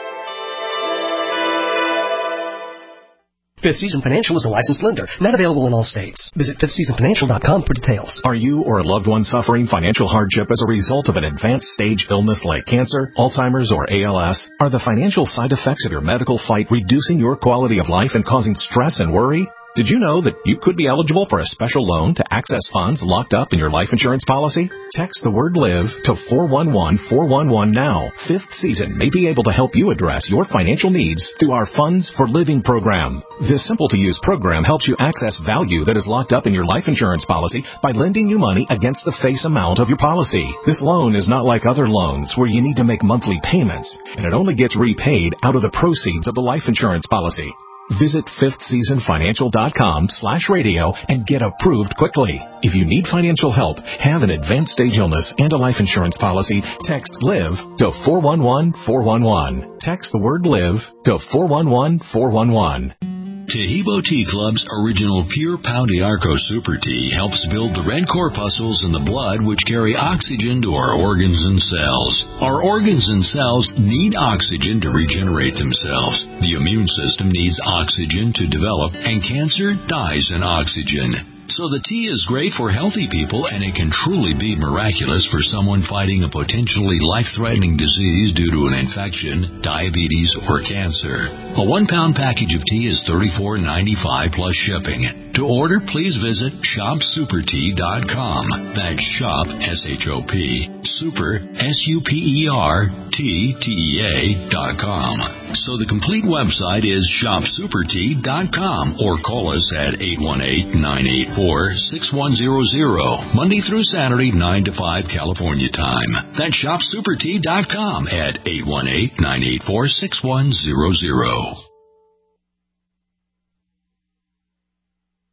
Fifth Season Financial is a licensed lender, not available in all states. Visit fifth season financial dot com for details. Are you or a loved one suffering financial hardship as a result of an advanced stage illness like cancer, Alzheimer's, or A L S? Are the financial side effects of your medical fight reducing your quality of life and causing stress and worry? Did you know that you could be eligible for a special loan to access funds locked up in your life insurance policy? Text the word LIVE to four one one four one one now. Fifth Season may be able to help you address your financial needs through our Funds for Living program. This simple-to-use program helps you access value that is locked up in your life insurance policy by lending you money against the face amount of your policy. This loan is not like other loans where you need to make monthly payments, and it only gets repaid out of the proceeds of the life insurance policy. Visit fifth season financial dot com slash radio and get approved quickly. If you need financial help, have an advanced stage illness and a life insurance policy, text LIVE to four one one four one one. Text the word LIVE to four one one four one one. Tahibo Tea Club's original Pure Pau d'Arco Super Tea helps build the red corpuscles in the blood which carry oxygen to our organs and cells. Our organs and cells need oxygen to regenerate themselves. The immune system needs oxygen to develop, and cancer dies in oxygen. So the tea is great for healthy people, and it can truly be miraculous for someone fighting a potentially life-threatening disease due to an infection, diabetes, or cancer. A one-pound package of tea is thirty-four ninety-five plus shipping. To order, please visit shop super tea dot com. That's shop, S H O P, super, S U P E R, T, T E A, dot com. So the complete website is shop super tea dot com, or call us at eight one eight nine eight four six one zero zero, Monday through Saturday, nine to five California time. That's shop super tea dot com at eight one eight nine eight four six one zero zero.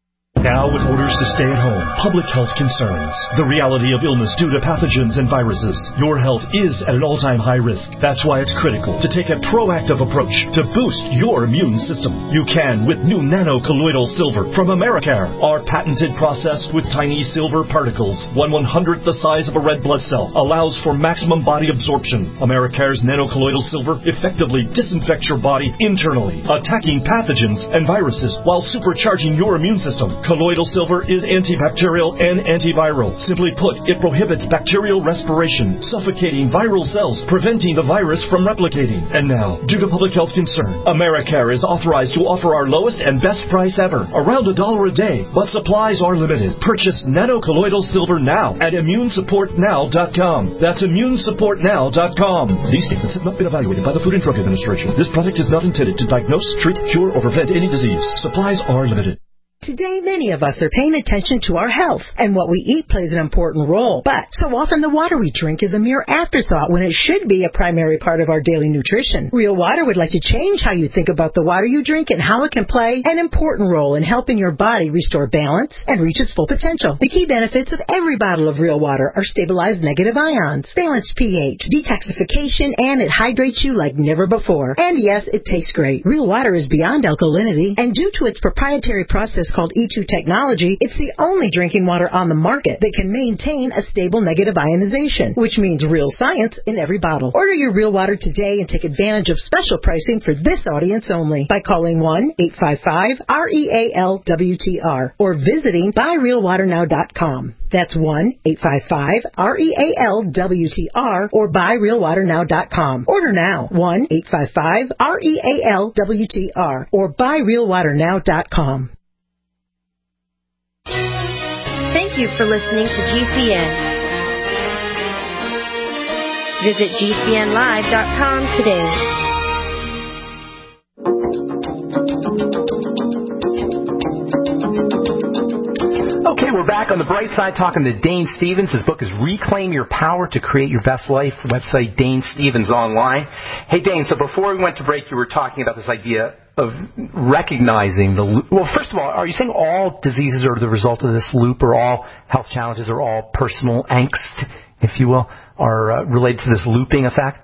Now with orders to stay at home, public health concerns, the reality of illness due to pathogens and viruses, your health is at an all-time high risk. That's why it's critical to take a proactive approach to boost your immune system. You can with new nano-colloidal silver from Americare. Our patented process with tiny silver particles, one one-hundredth the size of a red blood cell, allows for maximum body absorption. Americare's nano-colloidal silver effectively disinfects your body internally, attacking pathogens and viruses while supercharging your immune system. Colloidal silver is antibacterial and antiviral. Simply put, it prohibits bacterial respiration, suffocating viral cells, preventing the virus from replicating. And now, due to public health concern, Americare is authorized to offer our lowest and best price ever, around a dollar a day, but supplies are limited. Purchase nano-colloidal silver now at immune support now dot com. That's immune support now dot com. These statements have not been evaluated by the Food and Drug Administration. This product is not intended to diagnose, treat, cure, or prevent any disease. Supplies are limited. Today, many of us are paying attention to our health, and what we eat plays an important role. But so often the water we drink is a mere afterthought when it should be a primary part of our daily nutrition. Real Water would like to change how you think about the water you drink and how it can play an important role in helping your body restore balance and reach its full potential. The key benefits of every bottle of Real Water are stabilized negative ions, balanced pH, detoxification, and it hydrates you like never before. And yes, it tastes great. Real Water is beyond alkalinity, and due to its proprietary process called E two technology, it's the only drinking water on the market that can maintain a stable negative ionization, which means real science in every bottle. Order your Real Water today and take advantage of special pricing for this audience only by calling one eight five five R E A L W T R or visiting buy real water now dot com. That's one eight five five R E A L W T R or buy real water now dot com. Order now, one eight five five R E A L W T R or buy real water now dot com. Thank you for listening to G C N. Visit G C N live dot com today. Okay, we're back on the bright side talking to Dane Stevens. His book is Reclaim Your Power to Create Your Best Life. The website Dane Stevens Online. Hey, Dane, so before we went to break, you were talking about this idea of recognizing the loop. Well, first of all, are you saying all diseases are the result of this loop, or all health challenges, or all personal angst, if you will, are uh, related to this looping effect?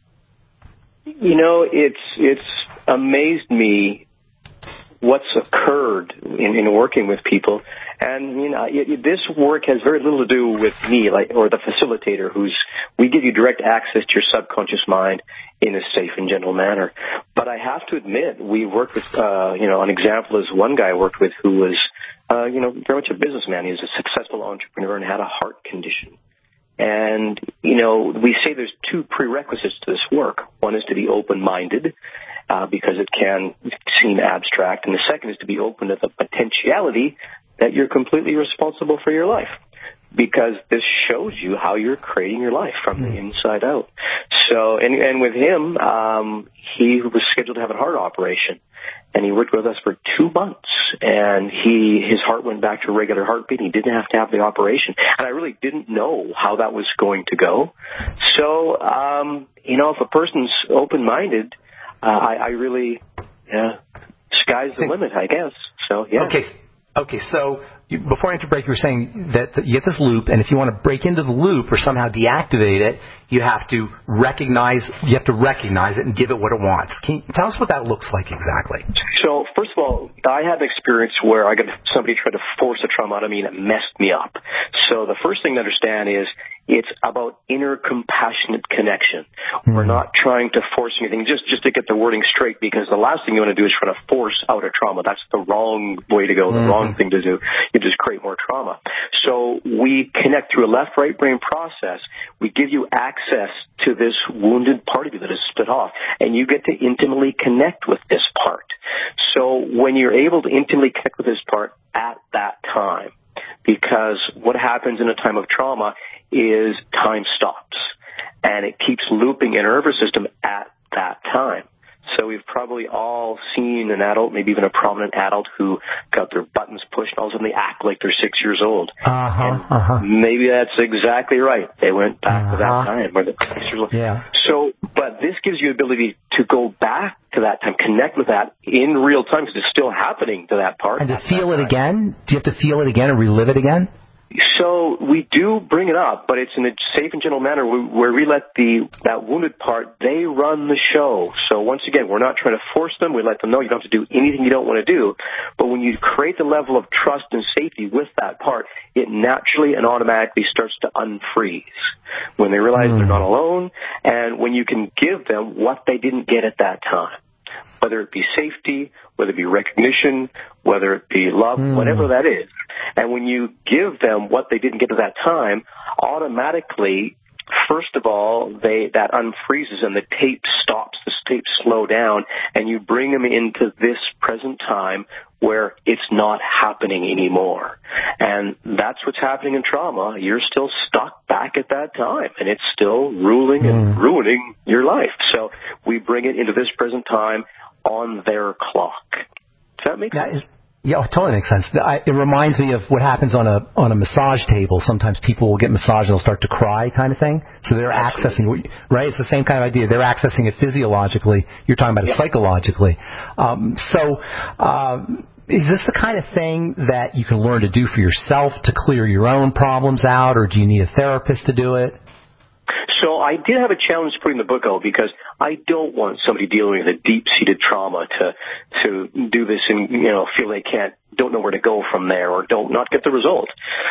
You know, it's it's amazed me what's occurred in, in working with people. And, you know, it, it, this work has very little to do with me, like, or the facilitator, who's, we give you direct access to your subconscious mind in a safe and gentle manner. But I have to admit, we worked with, uh, you know, an example is one guy I worked with who was, uh, you know, very much a businessman. He was a successful entrepreneur and had a heart condition. And, you know, we say there's two prerequisites to this work. One is to be open-minded, uh, because it can seem abstract. And the second is to be open to the potentiality that you're completely responsible for your life, because this shows you how you're creating your life from the inside out. So, and, and with him, um, he was scheduled to have a heart operation, and he worked with us for two months, and he, his heart went back to a regular heartbeat. He didn't have to have the operation, and I really didn't know how that was going to go. So, um, you know, if a person's open-minded, uh, I, I really, yeah, sky's the limit, I guess. So, yeah. Okay. Okay, so you, before I break, you were saying that, that you get this loop, and if you want to break into the loop or somehow deactivate it, you have to recognize you have to recognize it and give it what it wants. Can you tell us what that looks like exactly? So, first of all, I had an experience where I got somebody tried to force a trauma out of me, and it messed me up. So the first thing to understand is it's about inner compassionate connection. Mm-hmm. We're not trying to force anything, just, just to get the wording straight, because the last thing you want to do is try to force out a trauma. That's the wrong way to go, the mm-hmm. wrong thing to do. You just create more trauma. So we connect through a left-right brain process. We give you access to this wounded part of you that is split off, and you get to intimately connect with this part. So when you're able to intimately connect with this part at that time, because what happens in a time of trauma is time stops, and it keeps looping in our nervous system at that time. So we've probably all seen an adult, maybe even a prominent adult, who got their buttons pushed, and all of a sudden they act like they're six years old. Uh-huh, and uh-huh. Maybe that's exactly right. They went back uh-huh. to that time where they're six years old. Yeah. So, but this this gives you the ability to go back to that time, connect with that in real time because it's still happening to that part. And to feel it again? Do you have to feel it again and relive it again? So we do bring it up, but it's in a safe and gentle manner where we let the that wounded part, they run the show. So once again, we're not trying to force them. We let them know you don't have to do anything you don't want to do. But when you create the level of trust and safety with that part, it naturally and automatically starts to unfreeze when they realize mm. they're not alone and when you can give them what they didn't get at that time. Whether it be safety, whether it be recognition, whether it be love, mm. whatever that is. And when you give them what they didn't get at that time, automatically, first of all, they that unfreezes and the tape stops, the tape slow down, and you bring them into this present time where it's not happening anymore. And that's what's happening in trauma. You're still stuck back at that time, and it's still ruling and mm. ruining your life. So we bring it into this present time on their clock. Does that make that sense? Is, yeah, it totally makes sense. I, it reminds me of what happens on a on a massage table. Sometimes people will get massaged and they'll start to cry kind of thing. So they're Absolutely. accessing, right? It's the same kind of idea. They're accessing it physiologically. You're talking about it yeah. psychologically. Um, so um, is this the kind of thing that you can learn to do for yourself to clear your own problems out, or do you need a therapist to do it? So I did have a challenge putting the book out because I don't want somebody dealing with a deep-seated trauma to to do this and, you know, feel they can't, don't know where to go from there or don't not get the result.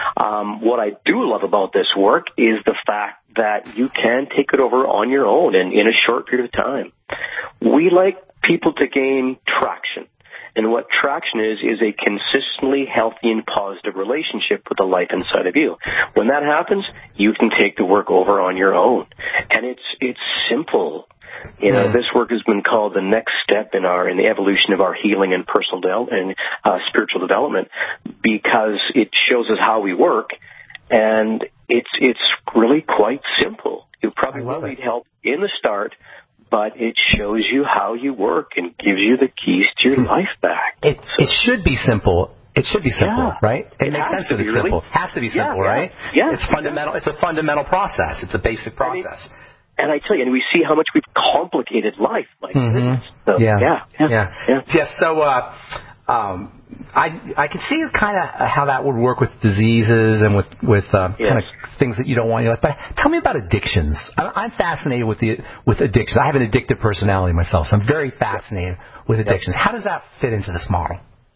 Um, what I do love about this work is the fact that you can take it over on your own and in a short period of time. We like people to gain traction. And what traction is, is a consistently healthy and positive relationship with the life inside of you. When that happens, you can take the work over on your own. And it's it's simple. You know, yeah. this work has been called the next step in our in the evolution of our healing and personal de- and uh, spiritual development because it shows us how we work. And it's it's really quite simple. You probably will need help in the start, but it shows you how you work and gives you the keys to your life back. It so. it should be simple. It should be simple, yeah. right? It, it makes sense to that be, it's really. simple. It has to be simple, yeah, right? Yeah. yeah it's fundamental. It's a fundamental process. It's a basic process. I mean, and I tell you, and we see how much we've complicated life. Like mm-hmm. so, yeah. Yeah, yeah, yeah, yeah. yeah. So, uh, um, I I can see kind of how that would work with diseases and with with uh, yes. kind of things that you don't want in your life. But tell me about addictions. I'm fascinated with the with addictions. I have an addictive personality myself, so I'm very fascinated with addictions. How does that fit into this model?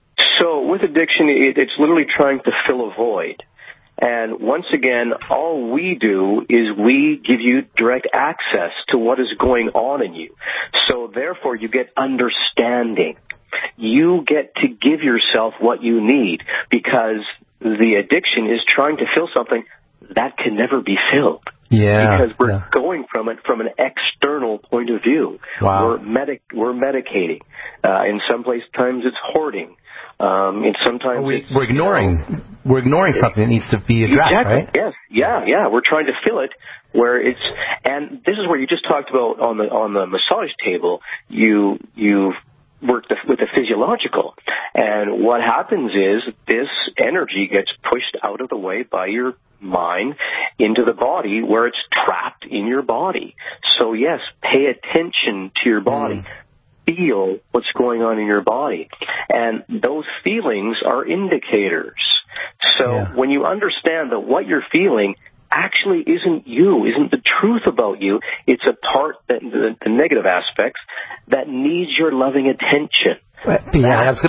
So with addiction, it, it's literally trying to fill a void. And once again, all we do is we give you direct access to what is going on in you. So therefore, you get understanding. You get to give yourself what you need because the addiction is trying to fill something that can never be filled. Yeah. Because we're yeah. going from it from an external point of view. Wow. We're medic we're medicating. Uh, in some place times it's hoarding. Um, and sometimes we, it's, we're ignoring you know, we're ignoring something that needs to be addressed, exactly. right? Yes. Yeah. Yeah. We're trying to fill it where it's, and this is where you just talked about on the on the massage table. You you work the, with the physiological, and what happens is this energy gets pushed out of the way by your mind into the body where it's trapped in your body. So yes, pay attention to your body. Mm. Feel what's going on in your body. And those feelings are indicators. So yeah. when you understand that what you're feeling actually isn't you, isn't the truth about you, it's a part, that the, the negative aspects, that needs your loving attention. Yeah, I was,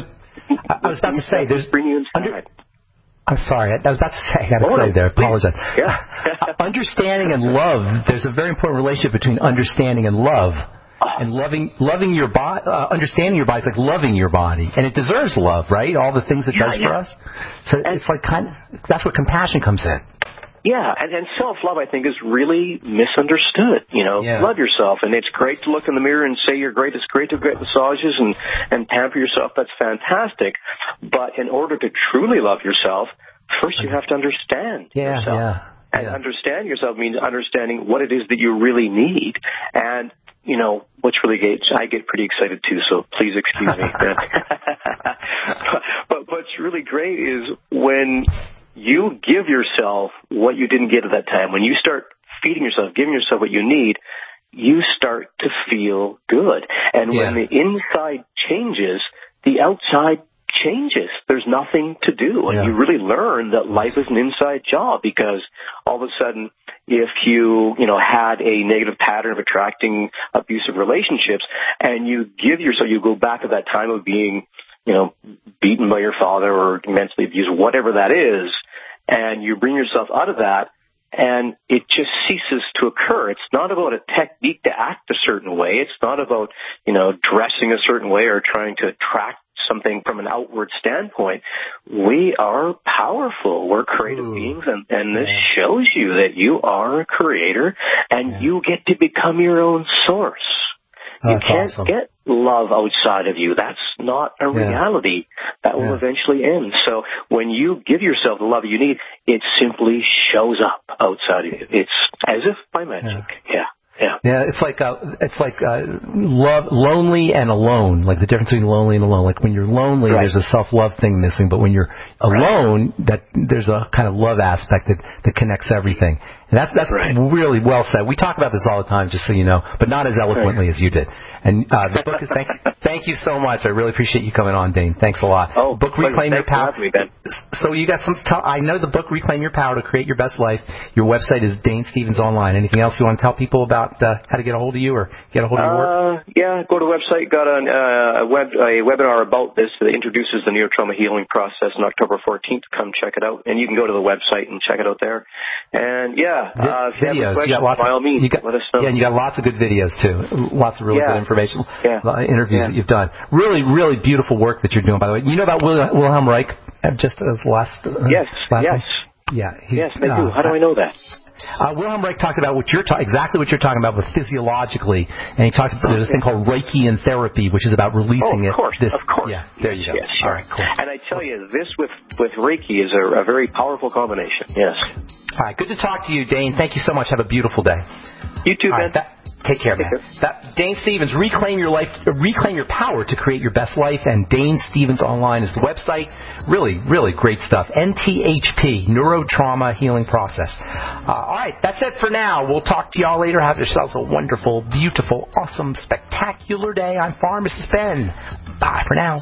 I was about to say, there's... Bring you inside. Under, I'm sorry, I was about to say, I got oh, excited there, I apologize. Yeah. Understanding and love, there's a very important relationship between understanding and love. And loving, loving your body, uh, understanding your body is like loving your body, and it deserves love, right? All the things it yeah, does yeah. for us. So and it's like kind of, that's where compassion comes in. Yeah, and, and self-love, I think, is really misunderstood. You know, yeah. love yourself, and it's great to look in the mirror and say you're great. It's great to get massages and and pamper yourself. That's fantastic. But in order to truly love yourself, first you have to understand yeah, yourself. Yeah, and yeah. understand yourself means understanding what it is that you really need. And you know, what's really great, I get pretty excited too, so please excuse me. but, but what's really great is when you give yourself what you didn't get at that time, when you start feeding yourself, giving yourself what you need, you start to feel good. And Yeah. when the inside changes, the outside changes. There's nothing to do. And Yeah. you really learn that life is an inside job, because all of a sudden, if you, you know, had a negative pattern of attracting abusive relationships, and you give yourself, you go back to that time of being, you know, beaten by your father or mentally abused, whatever that is, and you bring yourself out of that, and it just ceases to occur. It's not about a technique to act a certain way. It's not about, you know, dressing a certain way or trying to attract something from an outward standpoint. We are powerful. We're creative Ooh. beings, and, and this yeah. shows you that you are a creator, and yeah. you get to become your own source. You That's can't awesome. get love outside of you. That's not a Yeah. reality. That will Yeah. eventually end. So when you give yourself the love you need, it simply shows up outside of you. It's as if by magic. Yeah. Yeah. Yeah, it's like uh, it's like uh, love, lonely and alone. Like the difference between lonely and alone. Like when you're lonely, Right. there's a self-love thing missing, but when you're alone, that there's a kind of love aspect that, that connects everything. And that's that's Right. really well said. We talk about this all the time, just so you know, but not as eloquently as you did. And uh, the book is thank thank you so much. I really appreciate you coming on, Dane. Thanks a lot. Oh, book pleasure. Reclaim Your Thanks for Power. having me, Ben. So you got some. T- I know the book Reclaim Your Power to Create Your Best Life. Your website is Dane Stevens Online. Anything else you want to tell people about uh, how to get a hold of you or get a hold of your work? Uh, yeah, go to the website. Got an, uh, a web a webinar about this that introduces the neurotrauma healing process on October fourteenth. Come check it out, and you can go to the website and check it out there. And yeah, uh, if you have any videos. questions, You got lots by all of, means, you got, let us know. Yeah, and you got lots of good videos too. Lots of really Yeah. good information. Yeah. Uh, interviews Yeah. that you've done. Really, really beautiful work that you're doing. By the way, you know about Wil- Wilhelm Reich? Uh, Just as last. Uh, Yes. last Yes. name? Yeah. he's, Yes, I do. uh, How do I know that? Uh, Wilhelm Reich talked about what you're ta- exactly what you're talking about, but physiologically, and he talked about there's this thing called Reichian therapy, which is about releasing Oh, it. of course, This, of course. Yeah, there you go. Yes, sure. All right, cool. And I tell you, this with, with Reiki is a, a very powerful combination. Yes. All right, good to talk to you, Dane. Thank you so much. Have a beautiful day. You too, All Ben. right, that, take care, man. That, Dane Stevens, reclaim your life, uh, reclaim your power to create your best life. And Dane Stevens Online is the website. Really, really great stuff. N T H P, Neurotrauma Healing Process. Uh, all right, that's it for now. We'll talk to y'all later. Have yourselves a wonderful, beautiful, awesome, spectacular day. I'm Pharmacist Ben. Bye for now.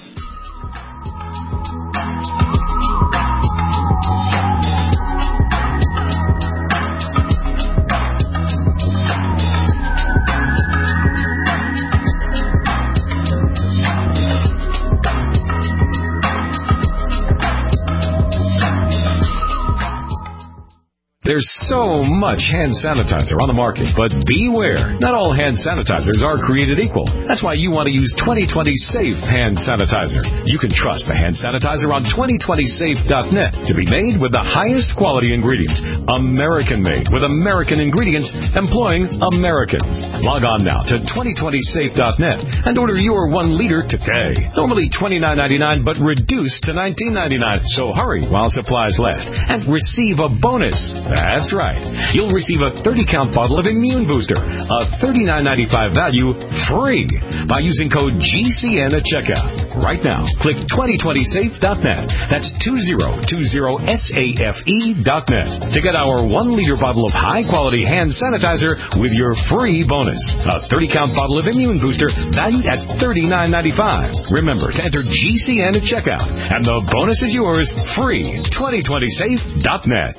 There's so much hand sanitizer on the market, but beware. Not all hand sanitizers are created equal. That's why you want to use twenty twenty Safe Hand Sanitizer. You can trust the hand sanitizer on twenty twenty safe dot net to be made with the highest quality ingredients. American-made with American ingredients employing Americans. Log on now to twenty twenty safe dot net and order your one liter today. Normally twenty-nine ninety-nine, but reduced to nineteen ninety-nine. So hurry while supplies last and receive a bonus. That's right. You'll receive a thirty count bottle of Immune Booster, a thirty-nine ninety-five value, free by using code G C N at checkout. Right now, click twenty twenty safe dot net. That's two zero two zero safe dot net to get our one liter bottle of high-quality hand sanitizer with your free bonus. A thirty count bottle of Immune Booster valued at thirty-nine ninety-five. Remember to enter G C N at checkout, and the bonus is yours free. twenty twenty safe dot net.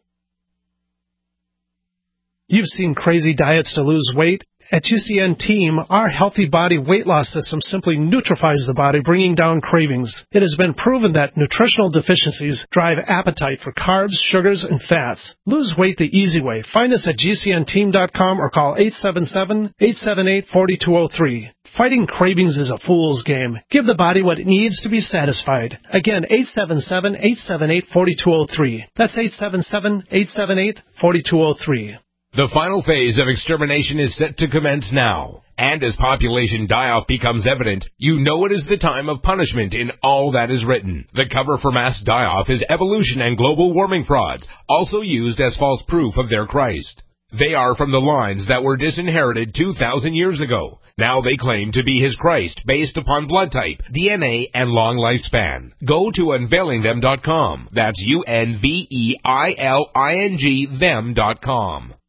You've seen crazy diets to lose weight. At G C N Team, our Healthy Body Weight Loss System simply neutralizes the body, bringing down cravings. It has been proven that nutritional deficiencies drive appetite for carbs, sugars, and fats. Lose weight the easy way. Find us at G C N team dot com or call eight seven seven, eight seven eight, four two zero three. Fighting cravings is a fool's game. Give the body what it needs to be satisfied. Again, eight seven seven, eight seven eight, four two zero three. That's eight seven seven, eight seven eight, four two zero three. The final phase of extermination is set to commence now. And as population die-off becomes evident, you know it is the time of punishment in all that is written. The cover for mass die-off is evolution and global warming frauds, also used as false proof of their Christ. They are from the lines that were disinherited two thousand years ago. Now they claim to be his Christ based upon blood type, D N A, and long lifespan. Go to unveiling them dot com. That's U N V E I L I N G them dot com.